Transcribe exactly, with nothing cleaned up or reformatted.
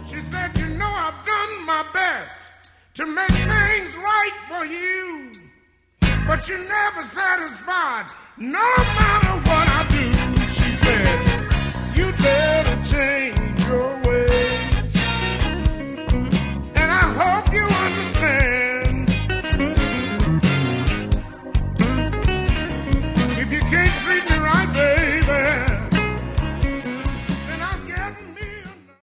She said, you know, I've done my best to make things right for you, but you're never satisfied, no matter what